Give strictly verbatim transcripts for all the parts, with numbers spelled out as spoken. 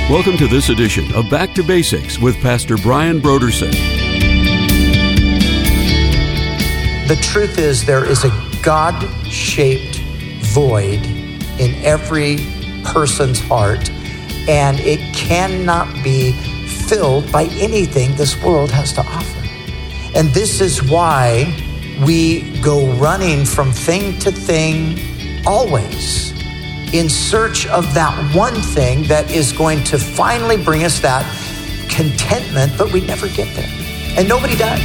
Welcome to this edition of Back to Basics with Pastor Brian Brodersen. The truth is, there is a God-shaped void in every person's heart, and it cannot be filled by anything this world has to offer. And this is why we go running from thing to thing always, in search of that one thing that is going to finally bring us that contentment, but we never get there. And nobody does.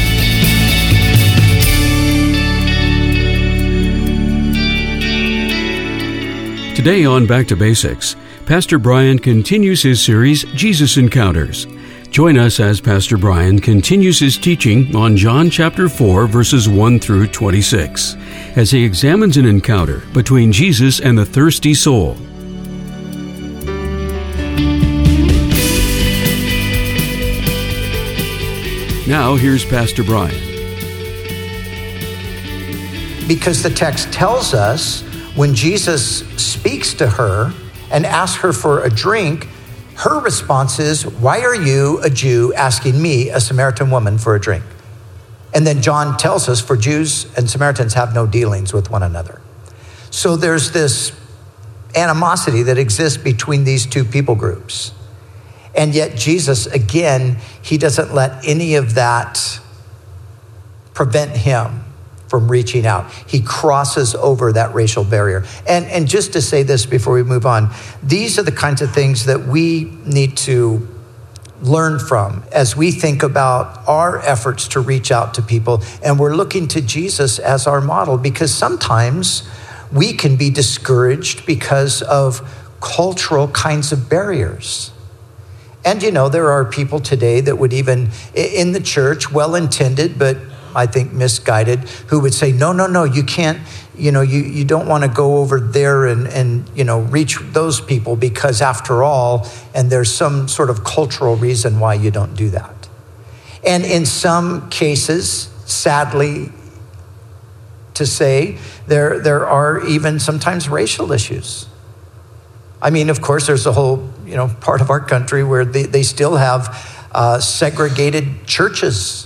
Today on Back to Basics, Pastor Brian continues his series, Jesus Encounters. Join us as Pastor Brian continues his teaching on John chapter four, verses one through twenty-six, as he examines an encounter between Jesus and the thirsty soul. Now, here's Pastor Brian. Because the text tells us when Jesus speaks to her and asks her for a drink, her response is, "Why are you, a Jew, asking me, a Samaritan woman, for a drink?" And then John tells us, for Jews and Samaritans have no dealings with one another. So there's this animosity that exists between these two people groups. And yet Jesus, again, he doesn't let any of that prevent him from reaching out. He crosses over that racial barrier. And, and just to say this before we move on, these are the kinds of things that we need to learn from as we think about our efforts to reach out to people. And we're looking to Jesus as our model, because sometimes we can be discouraged because of cultural kinds of barriers. And you know, there are people today that would even, in the church, well-intended, but I think misguided, who would say, no, no, no, you can't, you know, you, you don't want to go over there and, and, you know, reach those people, because after all, and there's some sort of cultural reason why you don't do that. And in some cases, sadly to say, there, there are even sometimes racial issues. I mean, of course, there's a whole, you know, part of our country where they, they still have uh, segregated churches,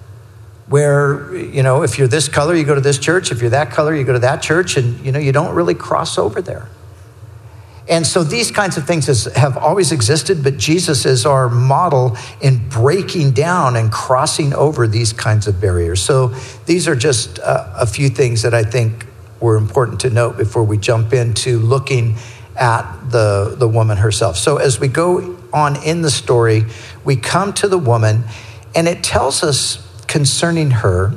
where, you know, if you're this color, you go to this church. If you're that color, you go to that church. And, you know, you don't really cross over there. And so these kinds of things is, have always existed, but Jesus is our model in breaking down and crossing over these kinds of barriers. So these are just uh, a few things that I think were important to note before we jump into looking at the, the woman herself. So as we go on in the story, we come to the woman, and it tells us concerning her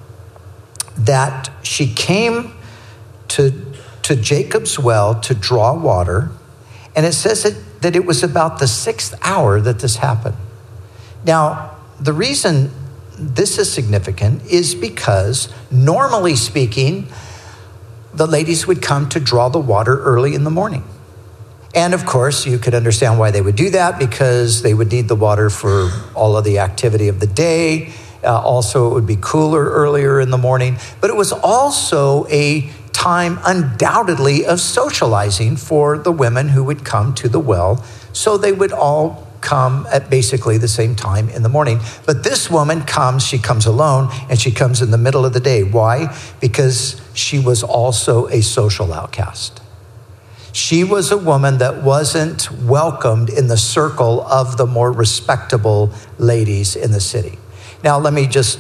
that she came to, to Jacob's well to draw water. And it says that, that it was about the sixth hour that this happened. Now, the reason this is significant is because, normally speaking, the ladies would come to draw the water early in the morning. And of course, you could understand why they would do that, because they would need the water for all of the activity of the day. Uh, also, it would be cooler earlier in the morning. But it was also a time undoubtedly of socializing for the women who would come to the well. So they would all come at basically the same time in the morning. But this woman comes, she comes alone, and she comes in the middle of the day. Why? Because she was also a social outcast. She was a woman that wasn't welcomed in the circle of the more respectable ladies in the city. Now, let me just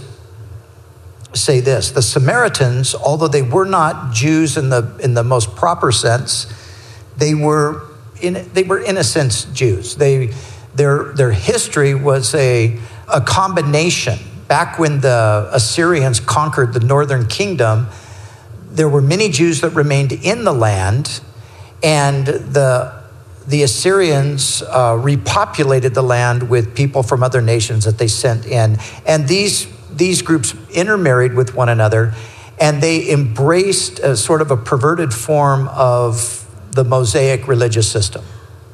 say this. The Samaritans, although they were not Jews in the in the most proper sense, they were in they were in a sense Jews. They their their history was a a combination. Back when the Assyrians conquered the northern kingdom, there were many Jews that remained in the land, and the The Assyrians uh, repopulated the land with people from other nations that they sent in. And these, these groups intermarried with one another, and they embraced a sort of a perverted form of the Mosaic religious system.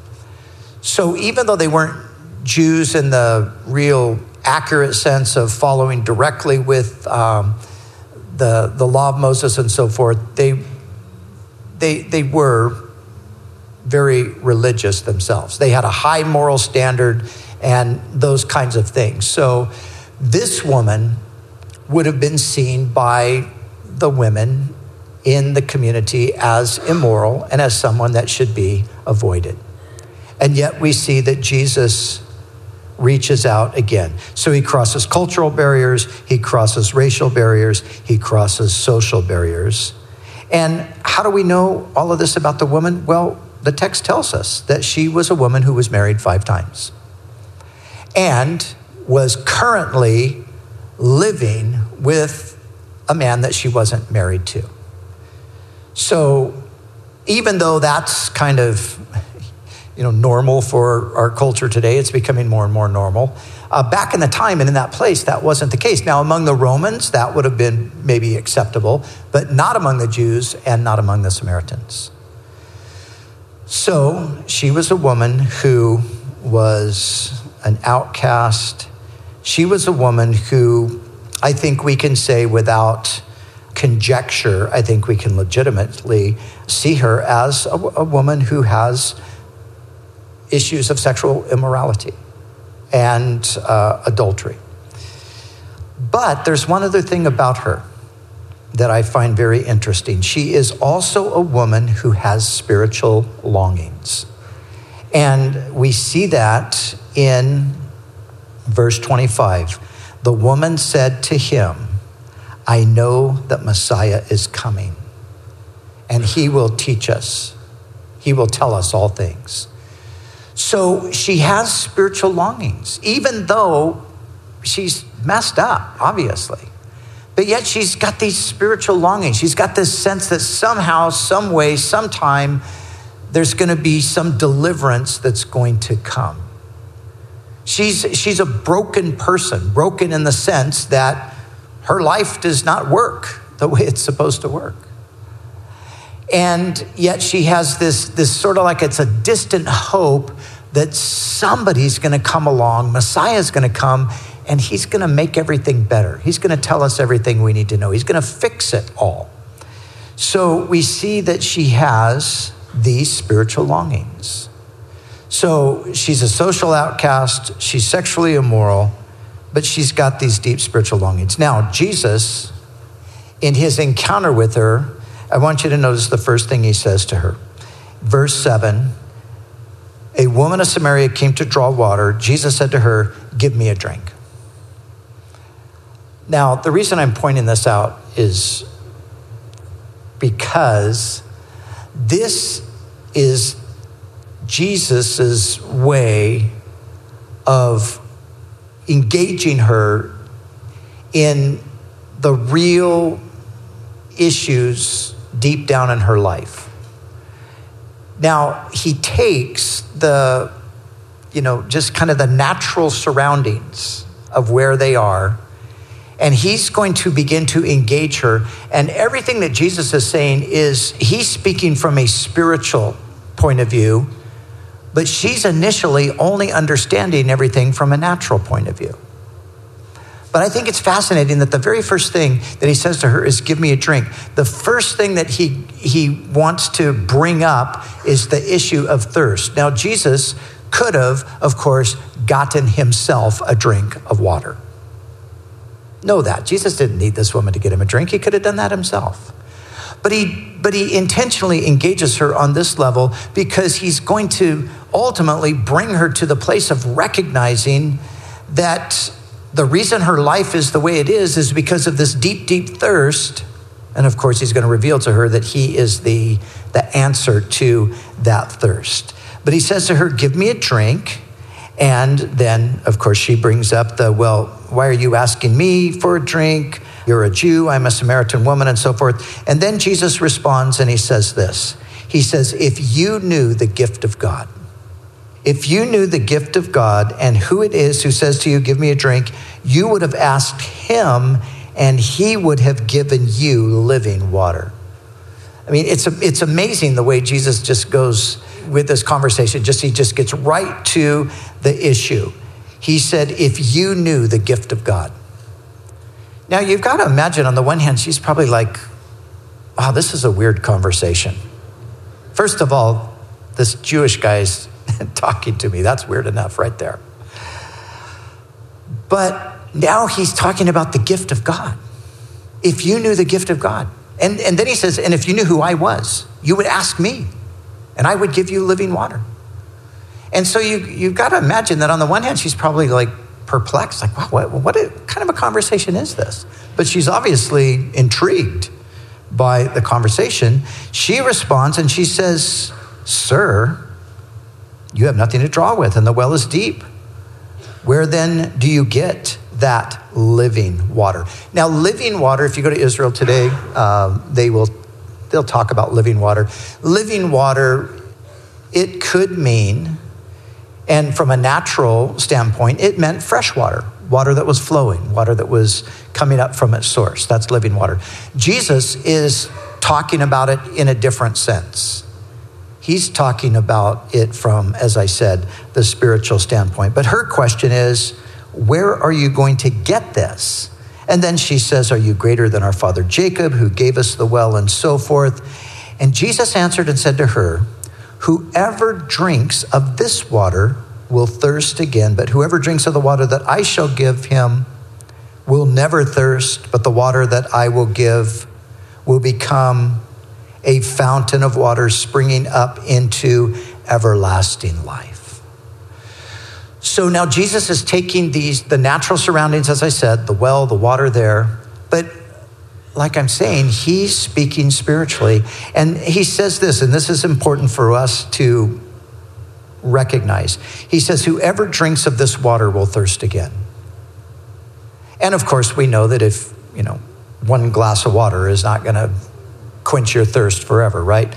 So even though they weren't Jews in the real accurate sense of following directly with um, the, the law of Moses and so forth, they, they, they were very religious themselves. They had a high moral standard and those kinds of things. So this woman would have been seen by the women in the community as immoral and as someone that should be avoided. And yet we see that Jesus reaches out again. So he crosses cultural barriers, he crosses racial barriers, he crosses social barriers. And how do we know all of this about the woman? Well, the text tells us that she was a woman who was married five times and was currently living with a man that she wasn't married to. So even though that's kind of, you know, normal for our culture today, it's becoming more and more normal. Uh, back in the time and in that place, that wasn't the case. Now, among the Romans, that would have been maybe acceptable, but not among the Jews and not among the Samaritans. So she was a woman who was an outcast. She was a woman who I think we can say without conjecture, I think we can legitimately see her as a, a woman who has issues of sexual immorality and uh, adultery. But there's one other thing about her that I find very interesting. She is also a woman who has spiritual longings. And we see that in verse twenty-five. The woman said to him, I know that Messiah is coming, and he will teach us. He will tell us all things. So she has spiritual longings, even though she's messed up, obviously. But yet she's got these spiritual longings. She's got this sense that somehow, some way, sometime, there's going to be some deliverance that's going to come. She's, she's a broken person, broken in the sense that her life does not work the way it's supposed to work. And yet she has this, this sort of like it's a distant hope that somebody's going to come along, Messiah's going to come, and he's going to make everything better. He's going to tell us everything we need to know. He's going to fix it all. So we see that she has these spiritual longings. So she's a social outcast, she's sexually immoral, but she's got these deep spiritual longings. Now, Jesus, in his encounter with her, I want you to notice the first thing he says to her. Verse seven, a woman of Samaria came to draw water. Jesus said to her, give me a drink. Now, the reason I'm pointing this out is because this is Jesus's way of engaging her in the real issues deep down in her life. Now, he takes the, you know, just kind of the natural surroundings of where they are, and he's going to begin to engage her. And everything that Jesus is saying is, he's speaking from a spiritual point of view, but she's initially only understanding everything from a natural point of view. But I think it's fascinating that the very first thing that he says to her is, give me a drink. The first thing that he, he wants to bring up is the issue of thirst. Now, Jesus could have, of course, gotten himself a drink of water. Know that. Jesus didn't need this woman to get him a drink. He could have done that himself. But he, but he intentionally engages her on this level because he's going to ultimately bring her to the place of recognizing that the reason her life is the way it is is because of this deep, deep thirst. And of course, he's going to reveal to her that he is the, the answer to that thirst. But he says to her, give me a drink. And then, of course, she brings up the, well, why are you asking me for a drink? You're a Jew, I'm a Samaritan woman, and so forth. And then Jesus responds and he says this. He says, if you knew the gift of God, if you knew the gift of God and who it is who says to you, give me a drink, you would have asked him and he would have given you living water. I mean, it's it's amazing the way Jesus just goes with this conversation. Just he just gets right to the issue. He said, if you knew the gift of God. Now, you've got to imagine, on the one hand, she's probably like, wow, this is a weird conversation. First of all, this Jewish guy's talking to me. That's weird enough right there. But now he's talking about the gift of God. If you knew the gift of God. And, and then he says, and if you knew who I was, you would ask me, and I would give you living water. And so you, you've got to imagine that on the one hand, she's probably like perplexed, like, wow, what, what kind of a conversation is this? But she's obviously intrigued by the conversation. She responds and she says, sir, you have nothing to draw with, and the well is deep. Where then do you get that living water? Now, living water, if you go to Israel today, uh, they will, they'll talk about living water. Living water, it could mean, and from a natural standpoint, it meant fresh water, water that was flowing, water that was coming up from its source. That's living water. Jesus is talking about it in a different sense. He's talking about it from, as I said, the spiritual standpoint. But her question is, where are you going to get this? And then she says, are you greater than our father Jacob, who gave us the well, and so forth? And Jesus answered and said to her, whoever drinks of this water will thirst again, but whoever drinks of the water that I shall give him will never thirst, but the water that I will give will become a fountain of water springing up into everlasting life. So now Jesus is taking these, the natural surroundings, as I said, the well, the water there, but like I'm saying, he's speaking spiritually. And he says this, and this is important for us to recognize. He says, whoever drinks of this water will thirst again. And of course, we know that if, you know, one glass of water is not going to quench your thirst forever, right?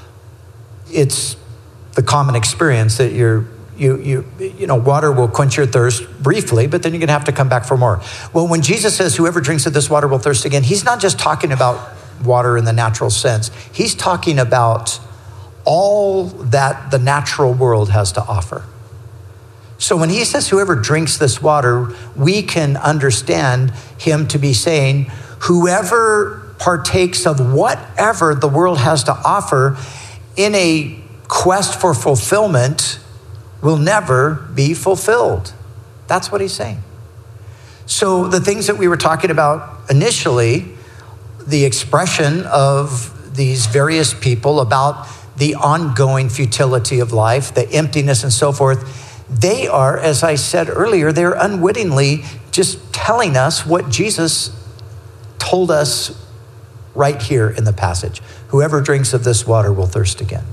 It's the common experience that you're, you, you, you know, water will quench your thirst briefly, but then you're going to have to come back for more. Well, when Jesus says, whoever drinks of this water will thirst again, he's not just talking about water in the natural sense. He's talking about all that the natural world has to offer. So when he says, whoever drinks this water, we can understand him to be saying, whoever partakes of whatever the world has to offer in a quest for fulfillment will never be fulfilled. That's what he's saying. So the things that we were talking about initially, the expression of these various people about the ongoing futility of life, the emptiness and so forth, they are, as I said earlier, they're unwittingly just telling us what Jesus told us right here in the passage. Whoever drinks of this water will thirst again.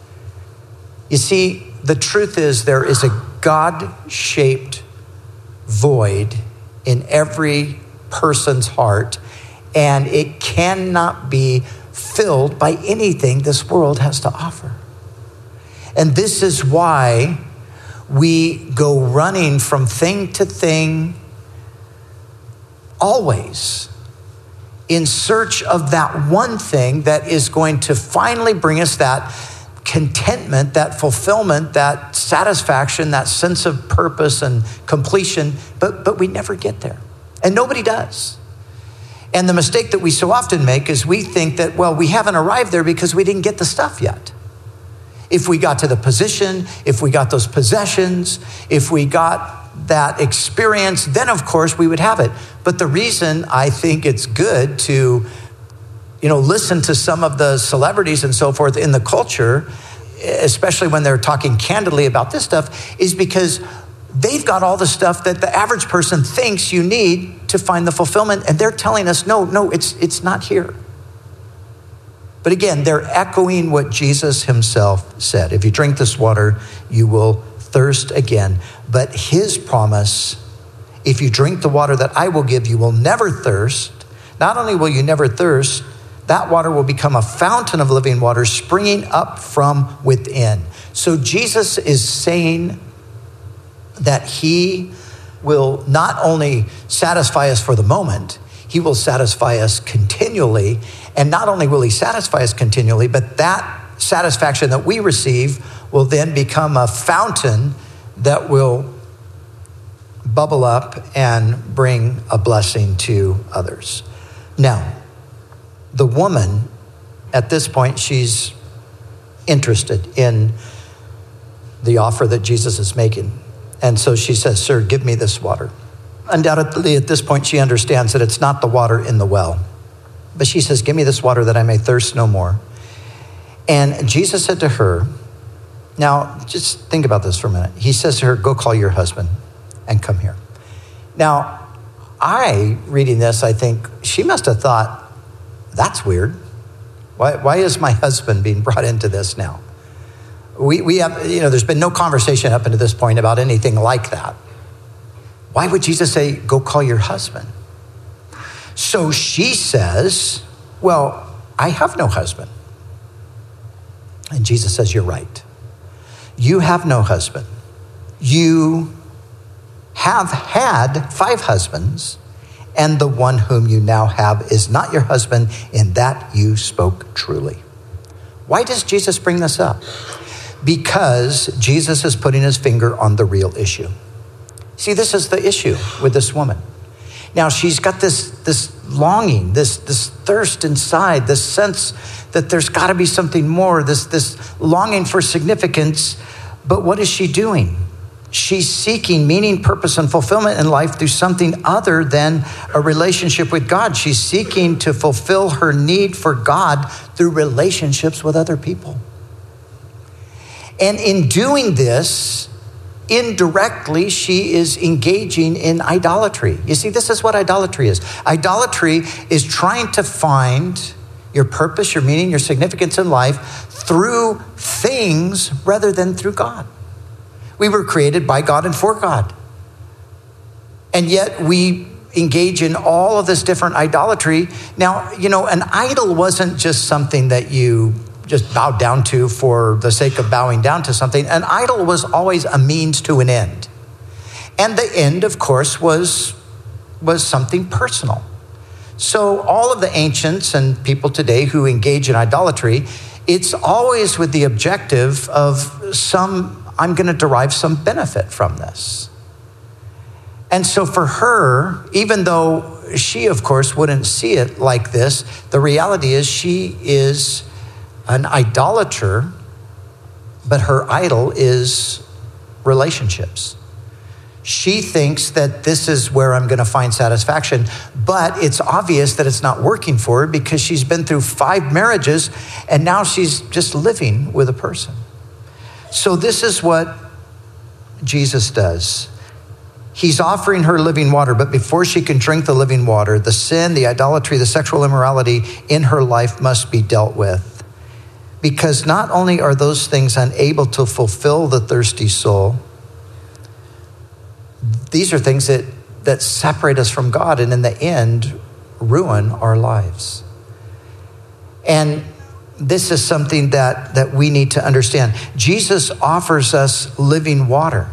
You see, the truth is there is a God-shaped void in every person's heart, and it cannot be filled by anything this world has to offer. And this is why we go running from thing to thing always in search of that one thing that is going to finally bring us that contentment, that fulfillment, that satisfaction, that sense of purpose and completion, but, but we never get there. And nobody does. And the mistake that we so often make is we think that, well, we haven't arrived there because we didn't get the stuff yet. If we got to the position, if we got those possessions, if we got that experience, then of course we would have it. But the reason I think it's good to, you know, listen to some of the celebrities and so forth in the culture, especially when they're talking candidly about this stuff, is because they've got all the stuff that the average person thinks you need to find the fulfillment. And they're telling us, no, no, it's it's not here. But again, they're echoing what Jesus himself said. If you drink this water, you will thirst again. But his promise, if you drink the water that I will give, you will never thirst. Not only will you never thirst, that water will become a fountain of living water springing up from within. So Jesus is saying that he will not only satisfy us for the moment, he will satisfy us continually. And not only will he satisfy us continually, but that satisfaction that we receive will then become a fountain that will bubble up and bring a blessing to others. Now, the woman, at this point, she's interested in the offer that Jesus is making. And so she says, sir, give me this water. Undoubtedly, at this point, she understands that it's not the water in the well. But she says, give me this water that I may thirst no more. And Jesus said to her, now just think about this for a minute. He says to her, go call your husband and come here. Now, I, reading this, I think she must have thought, that's weird. Why, why is my husband being brought into this now? We, we have, you know, there's been no conversation up until this point about anything like that. Why would Jesus say, go call your husband? So she says, well, I have no husband. And Jesus says, you're right. You have no husband. You have had five husbands, and the one whom you now have is not your husband, in that you spoke truly. Why does Jesus bring this up? Because Jesus is putting his finger on the real issue. See, this is the issue with this woman. Now, she's got this, this longing, this, this thirst inside, this sense that there's got to be something more, this, this longing for significance. But what is she doing? She's seeking meaning, purpose, and fulfillment in life through something other than a relationship with God. She's seeking to fulfill her need for God through relationships with other people. And in doing this, indirectly, she is engaging in idolatry. You see, this is what idolatry is. Idolatry is trying to find your purpose, your meaning, your significance in life through things rather than through God. We were created by God and for God. And yet we engage in all of this different idolatry. Now, you know, an idol wasn't just something that you just bowed down to for the sake of bowing down to something. An idol was always a means to an end. And the end, of course, was, was something personal. So all of the ancients and people today who engage in idolatry, it's always with the objective of some, I'm going to derive some benefit from this. And so for her, even though she, of course, wouldn't see it like this, the reality is she is an idolater, but her idol is relationships. She thinks that this is where I'm going to find satisfaction, but it's obvious that it's not working for her because she's been through five marriages and now she's just living with a person. So this is what Jesus does. He's offering her living water, but before she can drink the living water, the sin, the idolatry, the sexual immorality in her life must be dealt with. Because not only are those things unable to fulfill the thirsty soul, these are things that, that separate us from God and in the end ruin our lives. And this is something that, that we need to understand. Jesus offers us living water.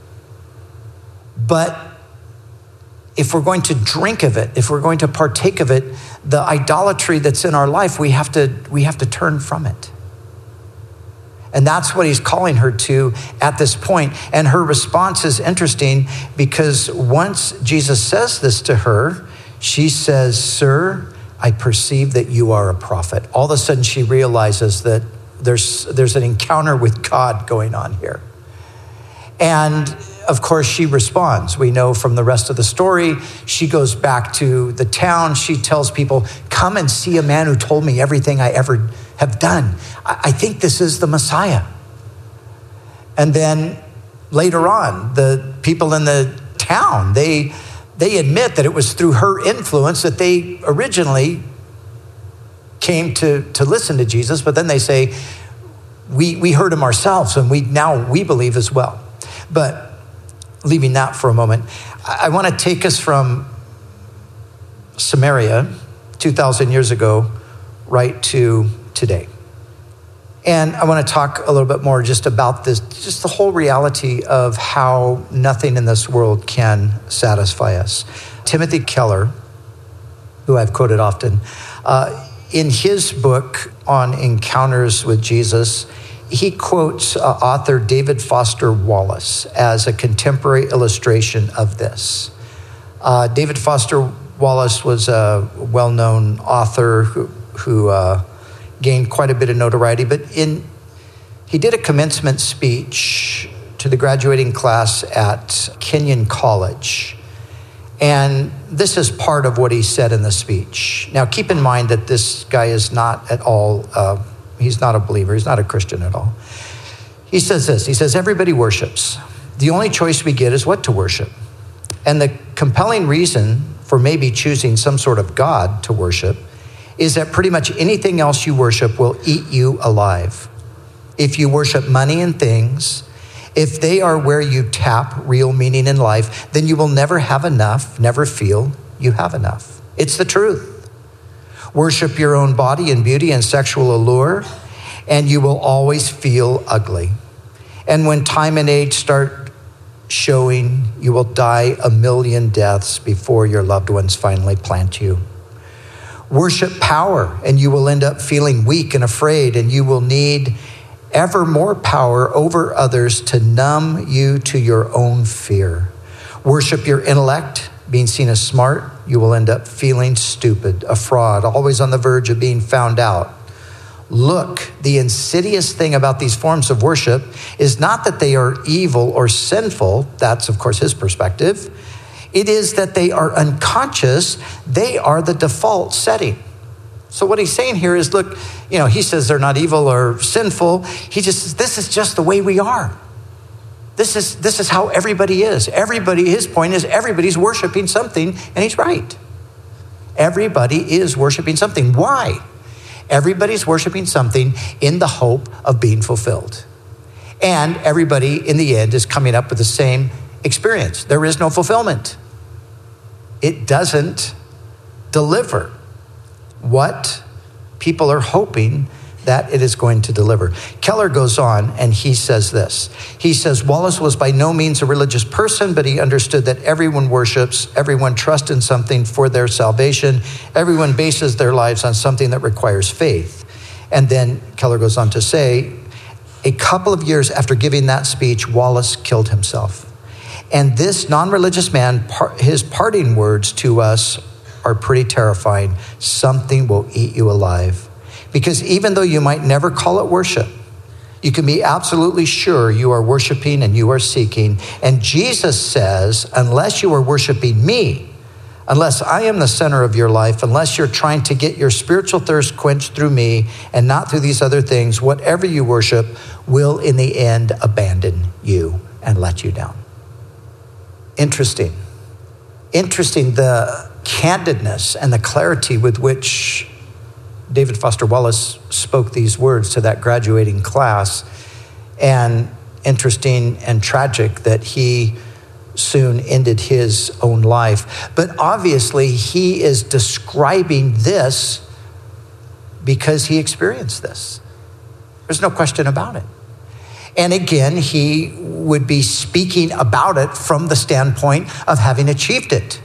But if we're going to drink of it, if we're going to partake of it, the idolatry that's in our life, we have to, we have to turn from it. And that's what he's calling her to at this point. And her response is interesting because once Jesus says this to her, she says, sir, I perceive that you are a prophet. All of a sudden she realizes that there's, there's an encounter with God going on here. And of course, she responds. We know from the rest of the story, she goes back to the town. She tells people, come and see a man who told me everything I ever have done. I think this is the Messiah. And then later on, the people in the town, they, they admit that it was through her influence that they originally came to, to listen to Jesus. But then they say, we, we heard him ourselves and we now we believe as well. But leaving that for a moment, I want to take us from Samaria two thousand years ago right to today. And I want to talk a little bit more just about this, just the whole reality of how nothing in this world can satisfy us. Timothy Keller, who I've quoted often, uh, in his book on encounters with Jesus, he quotes uh, author David Foster Wallace as a contemporary illustration of this. Uh, David Foster Wallace was a well-known author who, who uh, gained quite a bit of notoriety, but in He did a commencement speech to the graduating class at Kenyon College. And this is part of what he said in the speech. Now, keep in mind that this guy is not at all, uh, he's not a believer. He's not a Christian at all. He says this, he says, everybody worships. The only choice we get is what to worship. And the compelling reason for maybe choosing some sort of God to worship is that pretty much anything else you worship will eat you alive. If you worship money and things, if they are where you tap real meaning in life, then you will never have enough, never feel you have enough. It's the truth. Worship your own body and beauty and sexual allure, and you will always feel ugly. And when time and age start showing, you will die a million deaths before your loved ones finally plant you. Worship power, and you will end up feeling weak and afraid, and you will need ever more power over others to numb you to your own fear. Worship your intellect, being seen as smart, you will end up feeling stupid, a fraud, always on the verge of being found out. Look, the insidious thing about these forms of worship is not that they are evil or sinful. That's, of course, his perspective. It is that they are unconscious. They are the default setting. So what he's saying here is, look, you know, he says they're not evil or sinful. He just says, this is just the way we are. This is, this is how everybody is. Everybody, his point is everybody's worshiping something, and he's right. Everybody is worshiping something. Why? Everybody's worshiping something in the hope of being fulfilled. And everybody, in the end, is coming up with the same experience. There is no fulfillment. It doesn't deliver what people are hoping that it is going to deliver. Keller goes on and he says this. He says, Wallace was by no means a religious person, but he understood that everyone worships, everyone trusts in something for their salvation, everyone bases their lives on something that requires faith. And then Keller goes on to say, a couple of years after giving that speech, Wallace killed himself. And this non-religious man, his parting words to us are pretty terrifying. Something will eat you alive. Because even though you might never call it worship, you can be absolutely sure you are worshiping and you are seeking. And Jesus says, unless you are worshiping me, unless I am the center of your life, unless you're trying to get your spiritual thirst quenched through me and not through these other things, whatever you worship will in the end abandon you and let you down. Interesting. Interesting the candidness and the clarity with which David Foster Wallace spoke these words to that graduating class, and interesting and tragic that he soon ended his own life. But obviously he is describing this because he experienced this. There's no question about it. And again, he would be speaking about it from the standpoint of having achieved it.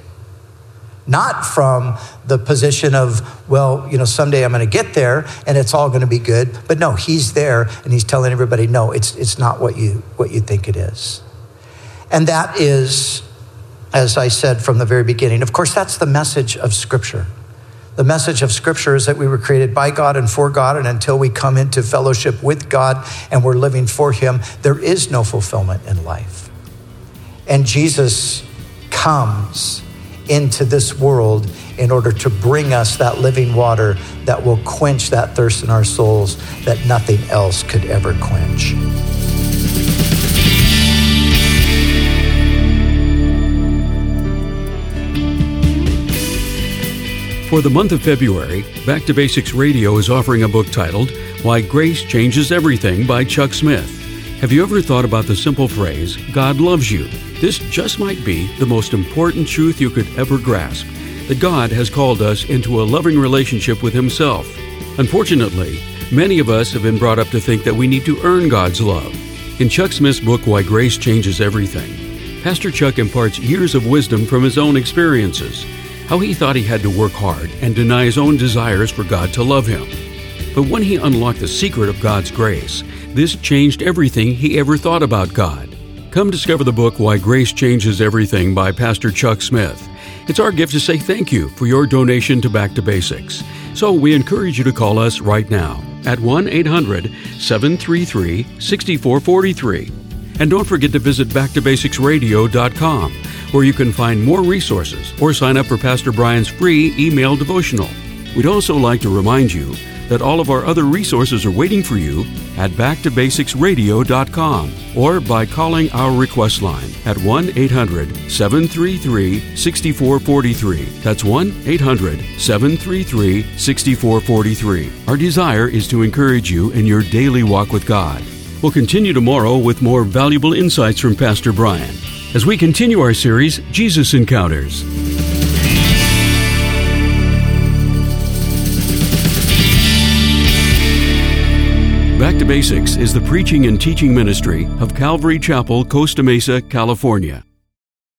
Not from the position of, well, you know, someday I'm going to get there and it's all going to be good. But no, he's there and he's telling everybody, no, it's it's not what you what you think it is. And that is, as I said from the very beginning, of course, that's the message of Scripture. The message of Scripture is that we were created by God and for God, and until we come into fellowship with God and we're living for him, there is no fulfillment in life. And Jesus comes into this world in order to bring us that living water that will quench that thirst in our souls that nothing else could ever quench. For the month of February, Back to Basics Radio is offering a book titled Why Grace Changes Everything by Chuck Smith. Have you ever thought about the simple phrase, God loves you? This just might be the most important truth you could ever grasp, that God has called us into a loving relationship with himself. Unfortunately, many of us have been brought up to think that we need to earn God's love. In Chuck Smith's book, Why Grace Changes Everything, Pastor Chuck imparts years of wisdom from his own experiences, how he thought he had to work hard and deny his own desires for God to love him. But when he unlocked the secret of God's grace, this changed everything he ever thought about God. Come discover the book, Why Grace Changes Everything by Pastor Chuck Smith. It's our gift to say thank you for your donation to Back to Basics. So we encourage you to call us right now. at one eight hundred seven three three six four four three. And don't forget to visit back to basics radio dot com, where you can find more resources or sign up for Pastor Brian's free email devotional. We'd also like to remind you that all of our other resources are waiting for you at back to basics radio dot com or by calling our request line at one eight hundred seven three three six four four three. That's one eight hundred seven three three six four four three. Our desire is to encourage you in your daily walk with God. We'll continue tomorrow with more valuable insights from Pastor Brian as we continue our series, Jesus Encounters. Back to Basics is the preaching and teaching ministry of Calvary Chapel, Costa Mesa, California.